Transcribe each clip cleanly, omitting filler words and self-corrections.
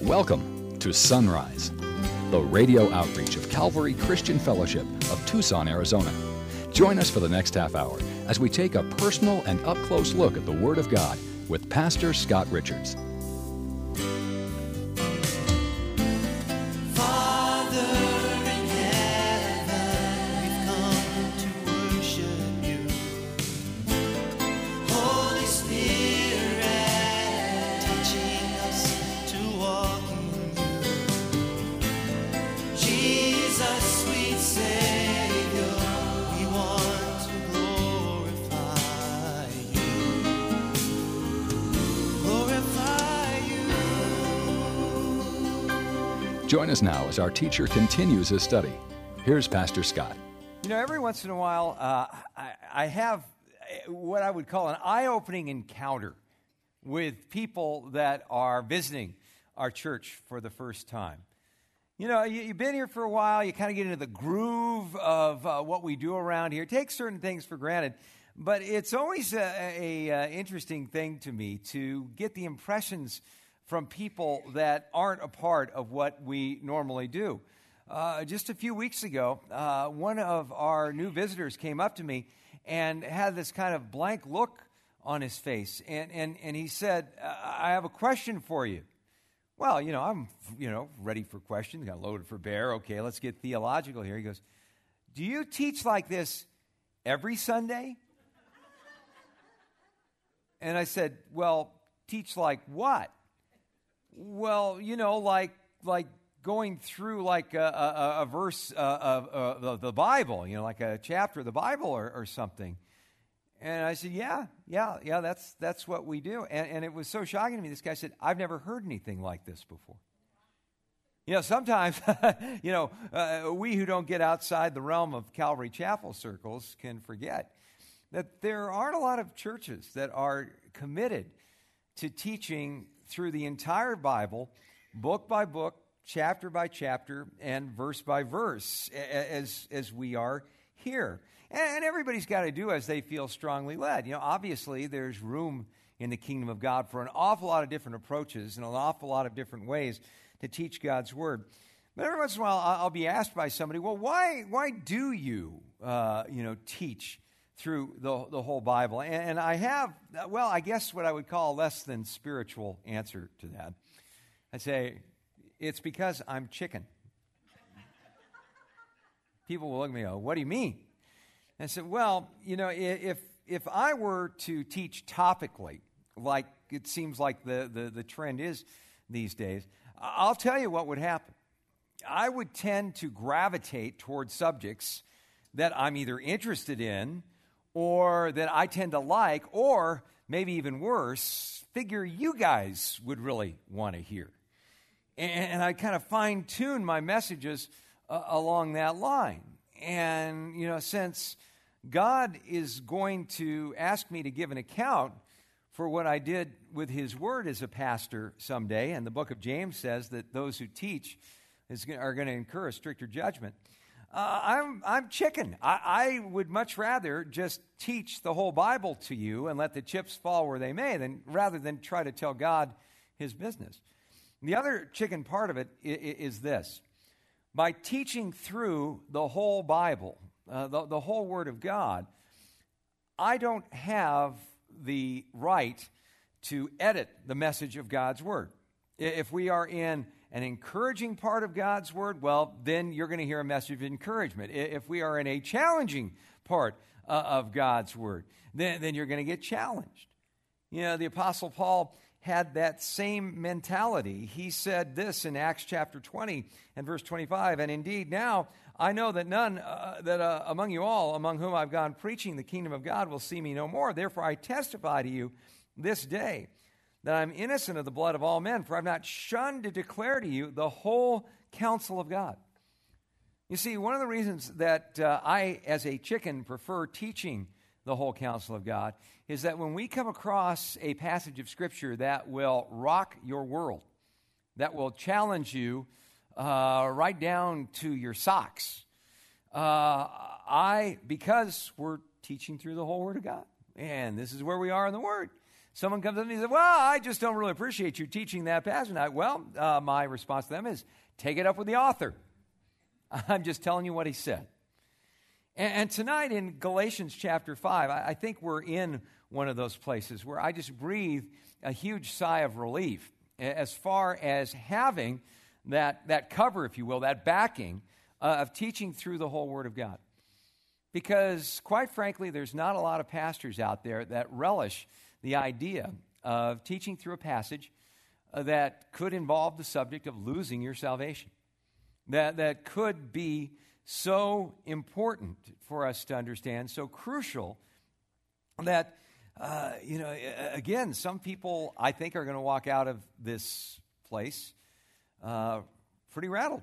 Welcome to Sunrise, the radio outreach of Calvary Christian Fellowship of Tucson, Arizona. Join us for the next half hour as we take a personal and up-close look at the Word of God with Pastor Scott Richards. Join us now as our teacher continues his study. Here's Pastor Scott. You know, every once in a while, I have what I would call an eye-opening encounter with people that are visiting our church for the first time. You know, you've been here for a while, you kind of get into the groove of what we do around here. Take certain things for granted, but it's always a interesting thing to me to get the impressions from people that aren't a part of what we normally do. Just a few weeks ago, one of our new visitors came up to me and had this kind of blank look on his face. And he said, I have a question for you. Well, I'm, ready for questions. Got loaded for bear. Okay, let's get theological here. He goes, do you teach like this every Sunday? And I said, well, teach like what? Well, like going through like a verse of the Bible, like a chapter of the Bible or something. And I said, yeah, that's what we do. And it was so shocking to me. This guy said, I've never heard anything like this before. Sometimes, we who don't get outside the realm of Calvary Chapel circles can forget that there aren't a lot of churches that are committed to teaching through the entire Bible, book by book, chapter by chapter, and verse by verse, as we are here. And everybody's got to do as they feel strongly led. Obviously, there's room in the kingdom of God for an awful lot of different approaches and an awful lot of different ways to teach God's word. But every once in a while, I'll be asked by somebody, well, why do you, teach through the whole Bible? And I have, I guess what I would call a less than spiritual answer to that. I say, it's because I'm chicken. People will look at me and go, what do you mean? And I said, well, if I were to teach topically, like it seems like the trend is these days, I'll tell you what would happen. I would tend to gravitate towards subjects that I'm either interested in or that I tend to like, or maybe even worse, figure you guys would really want to hear. And I kind of fine-tune my messages along that line. And, since God is going to ask me to give an account for what I did with His Word as a pastor someday, and the book of James says that those who teach are going to incur a stricter judgment, I'm chicken. I would much rather just teach the whole Bible to you and let the chips fall where they may, rather than try to tell God His business. The other chicken part of it is this. By teaching through the whole Bible, the whole Word of God, I don't have the right to edit the message of God's Word. If we are in an encouraging part of God's Word, well, then you're going to hear a message of encouragement. If we are in a challenging part of God's Word, then you're going to get challenged. The Apostle Paul had that same mentality. He said this in Acts chapter 20 and verse 25, and indeed now I know that none among you all, among whom I've gone preaching the kingdom of God, will see me no more. Therefore I testify to you this day that I'm innocent of the blood of all men, for I've not shunned to declare to you the whole counsel of God. You see, one of the reasons that I, as a chicken, prefer teaching the whole counsel of God is that when we come across a passage of Scripture that will rock your world, that will challenge you right down to your socks, because we're teaching through the whole Word of God, And this is where we are in the Word. Someone comes up to me and says, well, I just don't really appreciate you teaching that passage. My response to them is, take it up with the author. I'm just telling you what he said. And tonight in Galatians chapter 5, I think we're in one of those places where I just breathe a huge sigh of relief as far as having that cover, if you will, that backing of teaching through the whole Word of God. Because, quite frankly, there's not a lot of pastors out there that relish the idea of teaching through a passage that could involve the subject of losing your salvation. That could be so important for us to understand, so crucial that, again, some people, I think, are going to walk out of this place pretty rattled.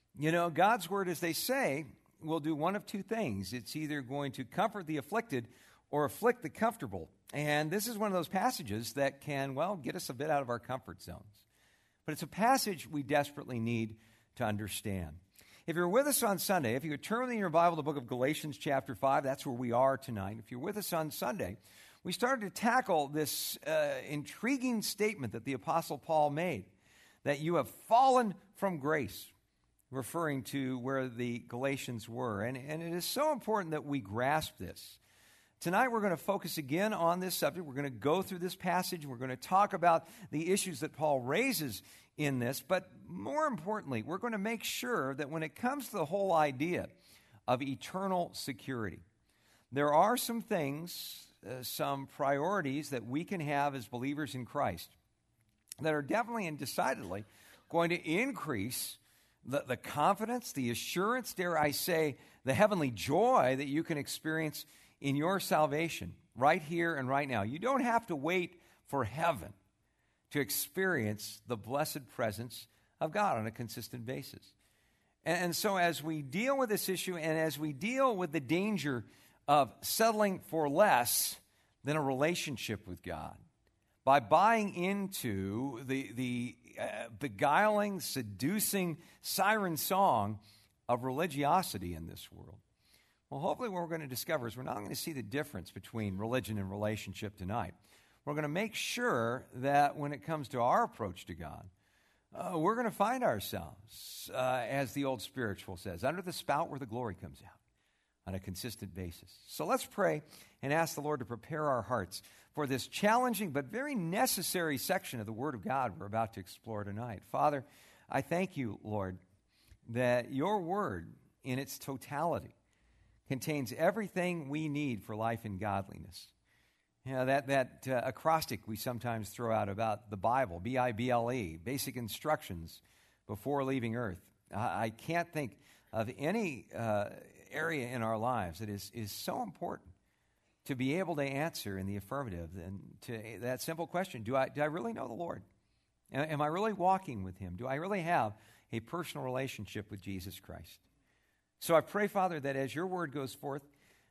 God's Word, as they say, will do one of two things. It's either going to comfort the afflicted or afflict the comfortable. And this is one of those passages that can, get us a bit out of our comfort zones. But it's a passage we desperately need to understand. If you're with us on Sunday, if you would turn in your Bible to the book of Galatians chapter 5, that's where we are tonight. If you're with us on Sunday, we started to tackle this intriguing statement that the Apostle Paul made, that you have fallen from grace, referring to where the Galatians were. And it is so important that we grasp this. Tonight we're going to focus again on this subject. We're going to go through this passage. We're going to talk about the issues that Paul raises in this. But more importantly, we're going to make sure that when it comes to the whole idea of eternal security, there are some things, some priorities that we can have as believers in Christ that are definitely and decidedly going to increase the confidence, the assurance, dare I say, the heavenly joy that you can experience in your salvation right here and right now. You don't have to wait for heaven to experience the blessed presence of God on a consistent basis. And so as we deal with this issue and as we deal with the danger of settling for less than a relationship with God, by buying into the beguiling, seducing siren song of religiosity in this world. Well, hopefully what we're going to discover is we're not going to see the difference between religion and relationship tonight. We're going to make sure that when it comes to our approach to God, we're going to find ourselves, as the old spiritual says, under the spout where the glory comes out on a consistent basis. So let's pray and ask the Lord to prepare our hearts for this challenging but very necessary section of the Word of God we're about to explore tonight. Father, I thank you, Lord, that your Word in its totality contains everything we need for life and godliness. That acrostic we sometimes throw out about the Bible, B-I-B-L-E, basic instructions before leaving earth. I can't think of any area in our lives that is so important to be able to answer in the affirmative and to that simple question, do I really know the Lord? Am I really walking with Him? Do I really have a personal relationship with Jesus Christ? So I pray, Father, that as your word goes forth,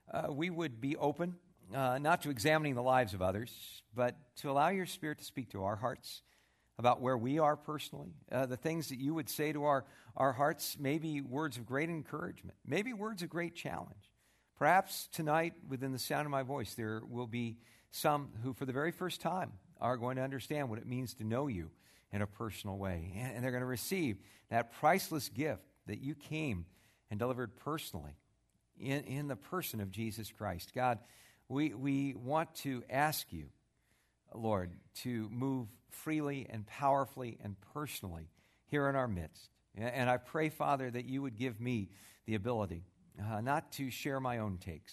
we would be open, not to examining the lives of others, but to allow your Spirit to speak to our hearts about where we are personally, the things that you would say to our hearts, maybe words of great encouragement, maybe words of great challenge. Perhaps tonight, within the sound of my voice, there will be some who, for the very first time, are going to understand what it means to know you in a personal way. And they're going to receive that priceless gift that you came and delivered personally in the person of Jesus Christ. God, we want to ask you, Lord, to move freely and powerfully and personally here in our midst. And I pray, Father, that you would give me the ability not to share my own takes,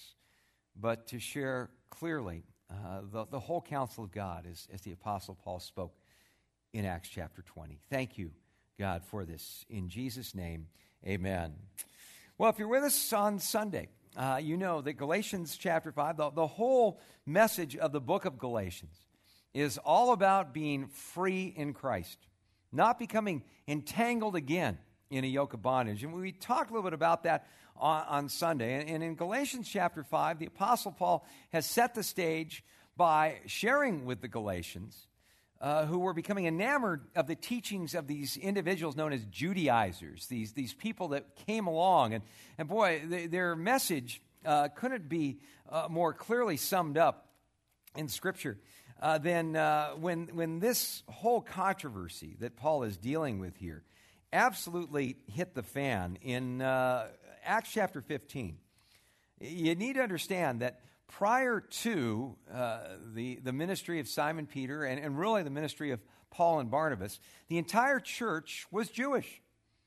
but to share clearly the whole counsel of God as the Apostle Paul spoke in Acts chapter 20. Thank you, God, for this. In Jesus' name, amen. Well, if you're with us on Sunday, you know that Galatians chapter 5, the whole message of the book of Galatians is all about being free in Christ, not becoming entangled again in a yoke of bondage. And we talked a little bit about that on Sunday. And in Galatians chapter 5, the Apostle Paul has set the stage by sharing with the Galatians who were becoming enamored of the teachings of these individuals known as Judaizers, these people that came along. And boy, their message couldn't be more clearly summed up in Scripture, then when this whole controversy that Paul is dealing with here absolutely hit the fan in Acts chapter 15, you need to understand that prior to the ministry of Simon Peter and really the ministry of Paul and Barnabas, the entire church was Jewish.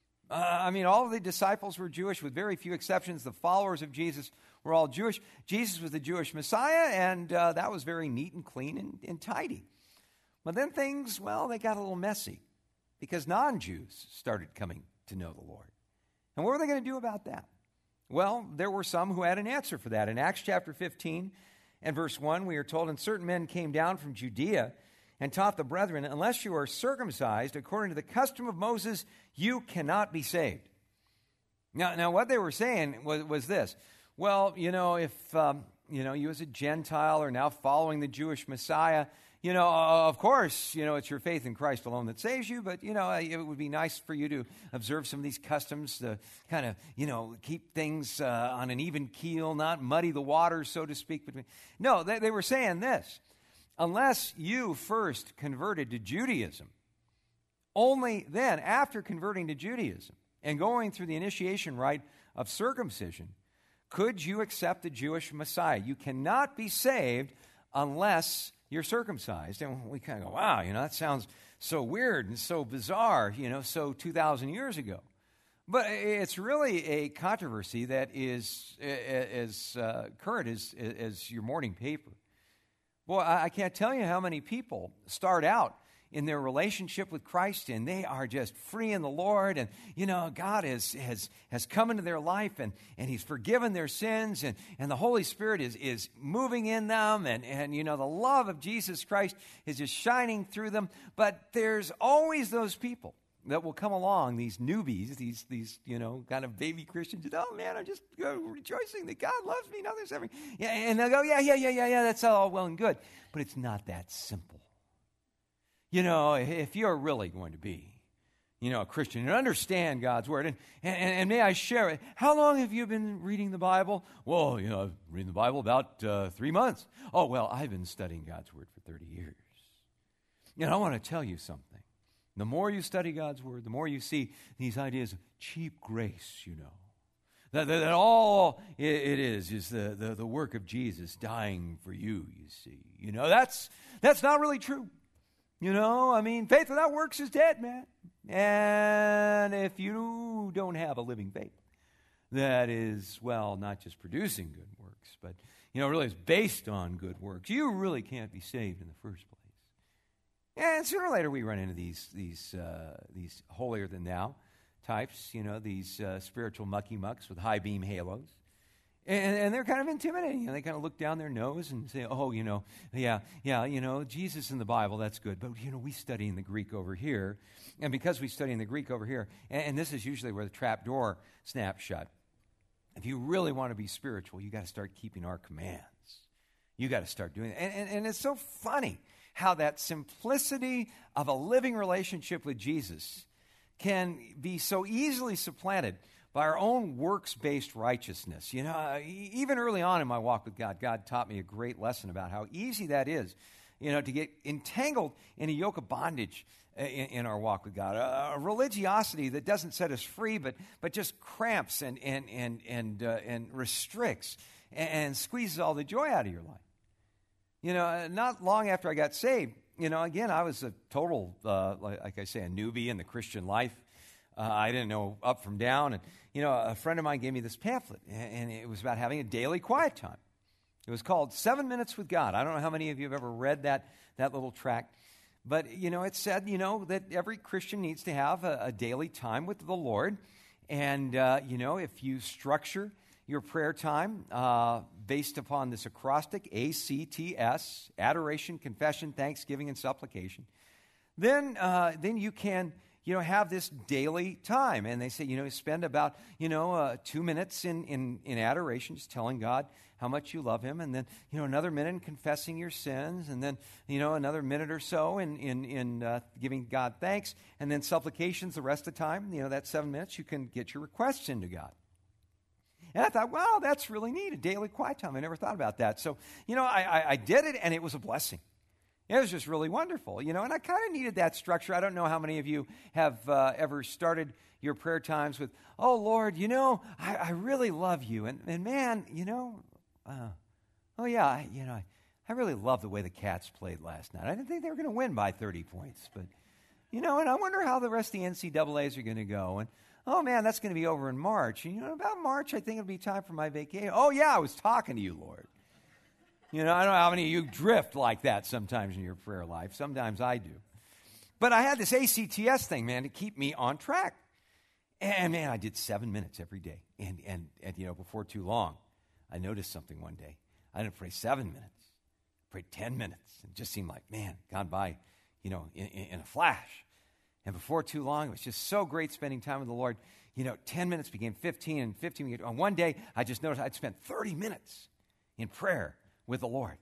All of the disciples were Jewish with very few exceptions. The followers of Jesus were all Jewish. Jesus was the Jewish Messiah, and that was very neat and clean and tidy. But then things, they got a little messy because non-Jews started coming to know the Lord. And what were they going to do about that? Well, there were some who had an answer for that. In Acts chapter 15 and verse 1, we are told, "And certain men came down from Judea and taught the brethren, unless you are circumcised according to the custom of Moses, you cannot be saved." Now what they were saying was this. Well, if you as a Gentile are now following the Jewish Messiah, of course, it's your faith in Christ alone that saves you, but, it would be nice for you to observe some of these customs to kind of, keep things on an even keel, not muddy the waters, so to speak. No, they were saying this. Unless you first converted to Judaism, only then, after converting to Judaism and going through the initiation rite of circumcision, could you accept the Jewish Messiah. You cannot be saved unless you're circumcised. And we kind of go, wow, that sounds so weird and so bizarre, so 2,000 years ago. But it's really a controversy that is as current as your morning paper. Boy, I can't tell you how many people start out in their relationship with Christ, and they are just free in the Lord, and, God has come into their life, and He's forgiven their sins, and the Holy Spirit is moving in them, and the love of Jesus Christ is just shining through them. But there's always those people that will come along, these newbies, these kind of baby Christians, and, oh man, I'm just rejoicing that God loves me, nothing's ever, and they'll go, yeah, that's all well and good, but it's not that simple. If you're really going to be, a Christian and understand God's Word, and may I share it, how long have you been reading the Bible? Well, I've been reading the Bible about 3 months. Oh, well, I've been studying God's Word for 30 years. I want to tell you something. The more you study God's Word, the more you see these ideas of cheap grace, that all it is the work of Jesus dying for you, you see. That's not really true. Faith without works is dead, man. And if you don't have a living faith that is, not just producing good works, but, really is based on good works, you really can't be saved in the first place. And sooner or later we run into these holier-than-thou types, these spiritual mucky-mucks with high-beam halos. And they're kind of intimidating. They kind of look down their nose and say, oh, Jesus in the Bible, that's good. But, we study in the Greek over here. And because we study in the Greek over here, and this is usually where the trap door snaps shut. If you really want to be spiritual, you got to start keeping our commands. You got to start doing it. And it's so funny how that simplicity of a living relationship with Jesus can be so easily supplanted by our own works-based righteousness. Even early on in my walk with God, God taught me a great lesson about how easy that is, to get entangled in a yoke of bondage in our walk with God. A religiosity that doesn't set us free, but just cramps and restricts and squeezes all the joy out of your life. Not long after I got saved, again, I was a total, like I say, a newbie in the Christian life. I didn't know up from down. And, a friend of mine gave me this pamphlet, and it was about having a daily quiet time. It was called 7 Minutes with God. I don't know how many of you have ever read that little tract. But, it said, that every Christian needs to have a daily time with the Lord. And, if you structure your prayer time based upon this acrostic, ACTS, adoration, confession, thanksgiving, and supplication, then you can have this daily time. And they say, spend about, 2 minutes in adoration, just telling God how much you love Him. And then, another minute in confessing your sins. And then, another minute or so in giving God thanks. And then supplications the rest of the time, that 7 minutes, you can get your requests into God. And I thought, wow, that's really neat, a daily quiet time. I never thought about that. So, I did it, and it was a blessing. It was just really wonderful, and I kind of needed that structure. I don't know how many of you have ever started your prayer times with, oh, Lord, I really love you. And man, I really love the way the Cats played last night. I didn't think they were going to win by 30 points, but, and I wonder how the rest of the NCAAs are going to go. And, oh, man, that's going to be over in March. And, about March, I think it'll be time for my vacation. Oh, yeah, I was talking to you, Lord. I don't know how many of you drift like that sometimes in your prayer life. Sometimes I do. But I had this ACTS thing, man, to keep me on track. And, man, I did 7 minutes every day. And before too long, I noticed something one day. I didn't pray 7 minutes. I prayed 10 minutes. It just seemed like, man, gone by, in a flash. And before too long, it was just so great spending time with the Lord. 10 minutes became 15, and 15 became... On one day, I just noticed I'd spent 30 minutes in prayer with the Lord.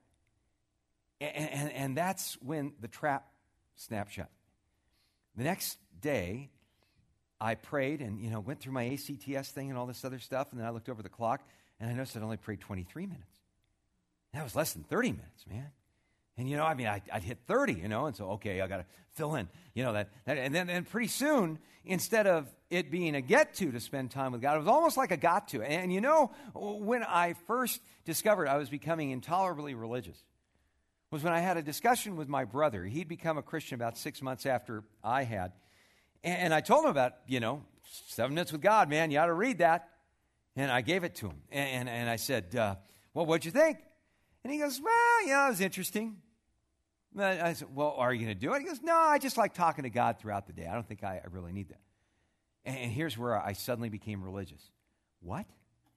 And that's when the trap snapped shut. The next day, I prayed and, went through my ACTS thing and all this other stuff, and then I looked over the clock, and I noticed I'd only prayed 23 minutes. That was less than 30 minutes, man. And, I'd hit 30, and so, okay, I got to fill in, that. And then pretty soon, instead of it being a get-to spend time with God, it was almost like a got-to. And, when I first discovered I was becoming intolerably religious was when I had a discussion with my brother. He'd become a Christian about 6 months after I had. And I told him about, 7 minutes with God, man, you ought to read that. And I gave it to him. And I said, well, what'd you think? And he goes, well, it was interesting. I said, well, are you going to do it? He goes, no, I just like talking to God throughout the day. I don't think I really need that. And here's where I suddenly became religious. What?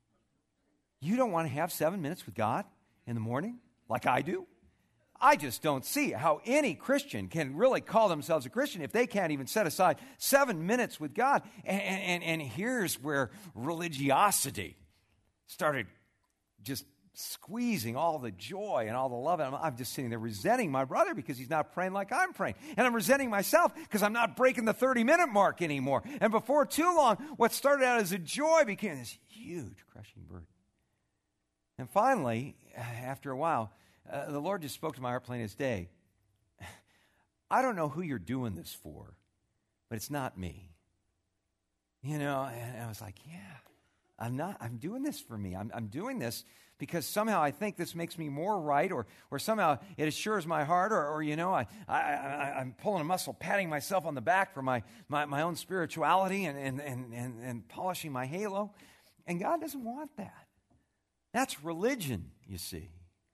You don't want to have 7 minutes with God in the morning like I do? I just don't see how any Christian can really call themselves a Christian if they can't even set aside 7 minutes with God. And here's where religiosity started just squeezing all the joy and all the love. And I'm just sitting there resenting my brother because he's not praying like I'm praying. And I'm resenting myself because I'm not breaking the 30-minute mark anymore. And before too long, what started out as a joy became this huge crushing burden. And finally, after a while, the Lord just spoke to my heart plain as day. I don't know who you're doing this for, but it's not me. And I was like, yeah, I'm doing this for me. I'm doing this because somehow I think this makes me more right, or somehow it assures my heart, or I'm pulling a muscle, patting myself on the back for my own spirituality and polishing my halo. And God doesn't want that. That's religion, you see.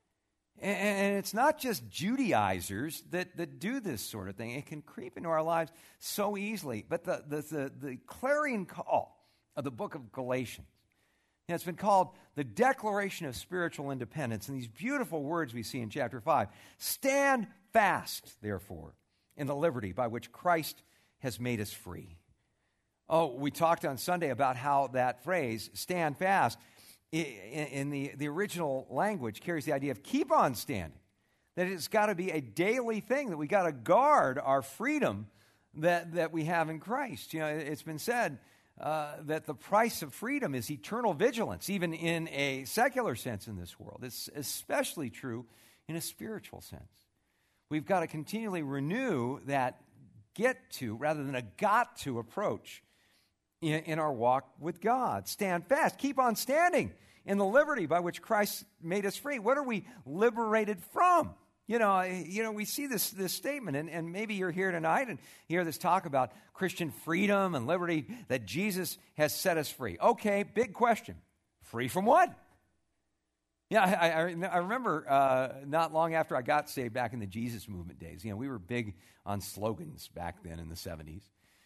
And it's not just Judaizers that do this sort of thing. It can creep into our lives so easily. But the clarion call of the book of Galatians, it's been called the Declaration of Spiritual Independence. And these beautiful words we see in chapter 5. Stand fast, therefore, in the liberty by which Christ has made us free. Oh, we talked on Sunday about how that phrase, stand fast, in the original language carries the idea of keep on standing. That it's got to be a daily thing, that we got to guard our freedom that we have in Christ. It's been said that the price of freedom is eternal vigilance, even in a secular sense in this world. It's especially true in a spiritual sense. We've got to continually renew that get to rather than a got to approach in our walk with God. Stand fast. Keep on standing in the liberty by which Christ made us free. What are we liberated from? We see this statement, and maybe you're here tonight and you hear this talk about Christian freedom and liberty, that Jesus has set us free. Okay, big question. Free from what? Yeah, I remember not long after I got saved back in the Jesus movement days. We were big on slogans back then in the 70s.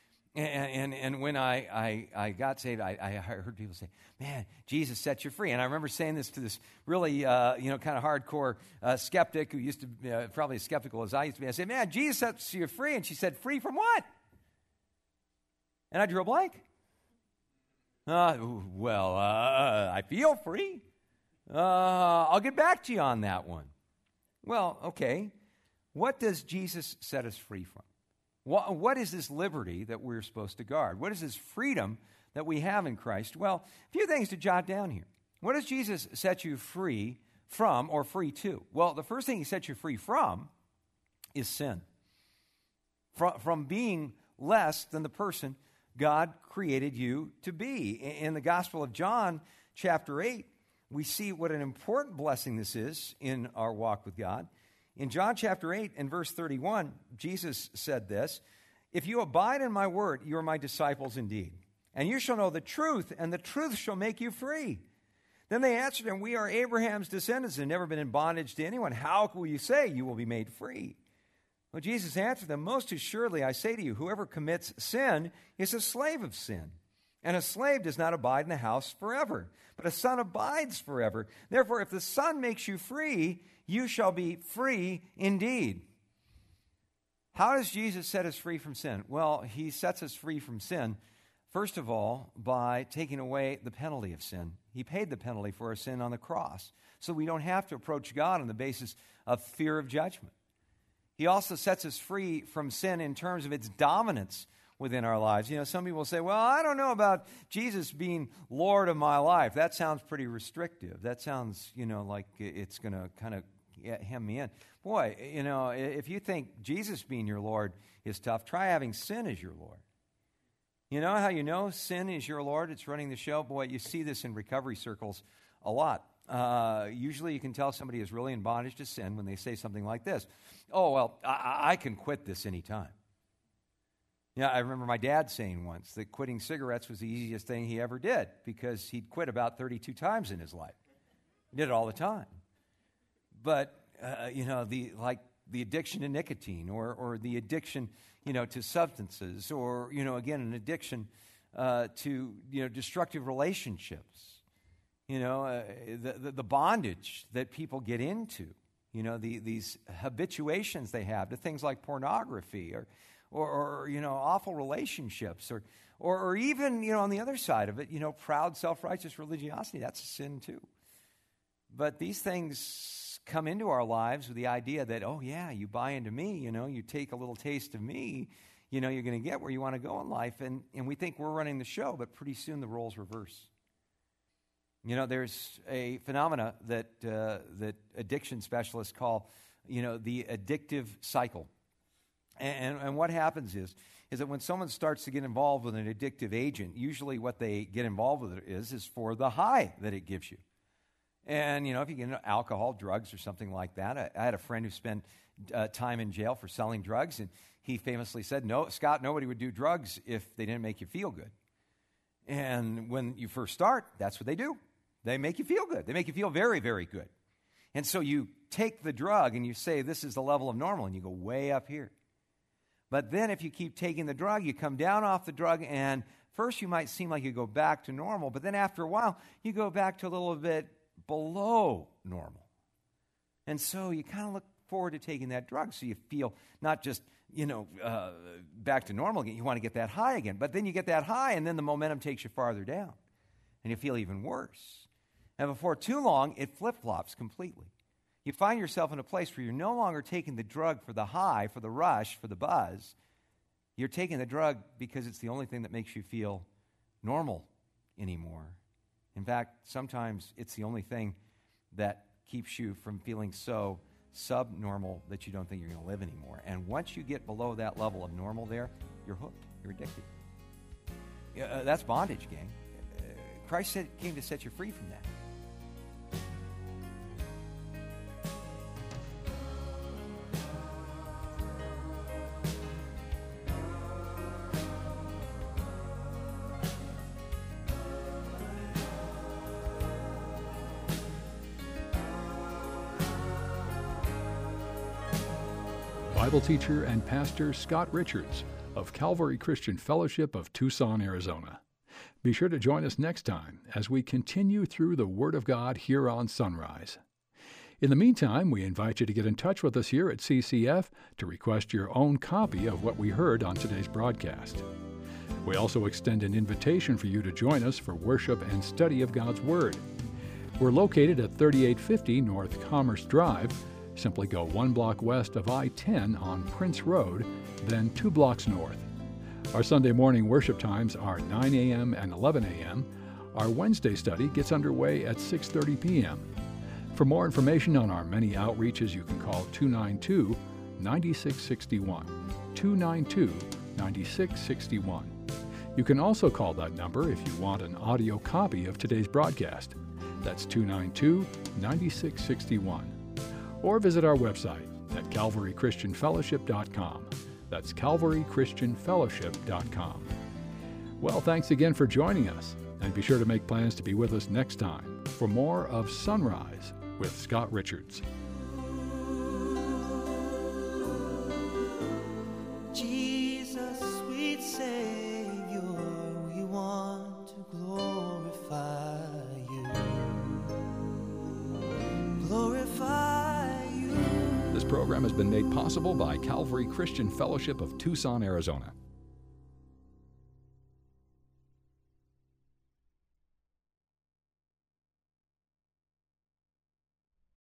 And when I got saved, I heard people say, man, Jesus set you free. And I remember saying this to this really, kind of hardcore skeptic who used to be probably as skeptical as I used to be. I said, man, Jesus sets you free. And she said, free from what? And I drew a blank. I feel free. I'll get back to you on that one. Well, okay. What does Jesus set us free from? What is this liberty that we're supposed to guard? What is this freedom that we have in Christ? Well, a few things to jot down here. What does Jesus set you free from or free to? Well, the first thing he sets you free from is sin. From being less than the person God created you to be. In the Gospel of John, chapter 8, we see what an important blessing this is in our walk with God. In John chapter 8 and verse 31, Jesus said this, "If you abide in my word, you are my disciples indeed. And you shall know the truth, and the truth shall make you free." Then they answered him, "We are Abraham's descendants and never been in bondage to anyone. How will you say you will be made free?" Well, Jesus answered them, "Most assuredly I say to you, whoever commits sin is a slave of sin. And a slave does not abide in the house forever, but a son abides forever. Therefore, if the Son makes you free, you shall be free indeed." How does Jesus set us free from sin? Well, he sets us free from sin, first of all, by taking away the penalty of sin. He paid the penalty for our sin on the cross, so we don't have to approach God on the basis of fear of judgment. He also sets us free from sin in terms of its dominance within our lives. You know, some people say, "Well, I don't know about Jesus being Lord of my life. That sounds pretty restrictive. That sounds, like it's going to kind of hem me in." Boy, if you think Jesus being your Lord is tough, try having sin as your Lord. You know how you know sin is your Lord? It's running the show. Boy, you see this in recovery circles a lot. Usually you can tell somebody is really in bondage to sin when they say something like this: "Oh, well, I can quit this anytime." Yeah, I remember my dad saying once that quitting cigarettes was the easiest thing he ever did because he'd quit about 32 times in his life. He did it all the time. But, the addiction to nicotine or the addiction, to substances or, again, an addiction to, destructive relationships, the bondage that people get into, these habituations they have to things like pornography or awful relationships, or even, on the other side of it, proud, self-righteous religiosity. That's a sin too. But these things come into our lives with the idea that, oh yeah, you buy into me, you take a little taste of me, you're going to get where you want to go in life, and we think we're running the show, but pretty soon the roles reverse. There's a phenomena that addiction specialists call, the addictive cycle. And what happens is that when someone starts to get involved with an addictive agent, usually what they get involved with is for the high that it gives you. And, if you get into alcohol, drugs, or something like that. I had a friend who spent time in jail for selling drugs, and he famously said, "No, Scott, nobody would do drugs if they didn't make you feel good." And when you first start, that's what they do. They make you feel good. They make you feel very, very good. And so you take the drug and you say, "This is the level of normal," and you go way up here. But then if you keep taking the drug, you come down off the drug, and first you might seem like you go back to normal, but then after a while, you go back to a little bit below normal. And so you kind of look forward to taking that drug, so you feel not just, back to normal again. You want to get that high again. But then you get that high, and then the momentum takes you farther down, and you feel even worse. And before too long, it flip-flops completely. You find yourself in a place where you're no longer taking the drug for the high, for the rush, for the buzz. You're taking the drug because it's the only thing that makes you feel normal anymore. In fact, sometimes it's the only thing that keeps you from feeling so subnormal that you don't think you're going to live anymore. And once you get below that level of normal there, you're hooked. You're addicted. That's bondage, gang. Christ came to set you free from that. Bible teacher and pastor Scott Richards of Calvary Christian Fellowship of Tucson, Arizona. Be sure to join us next time as we continue through the Word of God here on Sunrise. In the meantime, we invite you to get in touch with us here at CCF to request your own copy of what we heard on today's broadcast. We also extend an invitation for you to join us for worship and study of God's Word. We're located at 3850 North Commerce Drive. Simply go 1 block west of I-10 on Prince Road, then 2 blocks north. Our Sunday morning worship times are 9 a.m. and 11 a.m. Our Wednesday study gets underway at 6:30 p.m. For more information on our many outreaches, you can call 292-9661, 292-9661. You can also call that number if you want an audio copy of today's broadcast. That's 292-9661. Or visit our website at calvarychristianfellowship.com. That's calvarychristianfellowship.com. Well, thanks again for joining us, and be sure to make plans to be with us next time for more of Sunrise with Scott Richards. Jesus, sweet Savior, we want to glorify you. Glorify you. This program has been made possible by Calvary Christian Fellowship of Tucson, Arizona.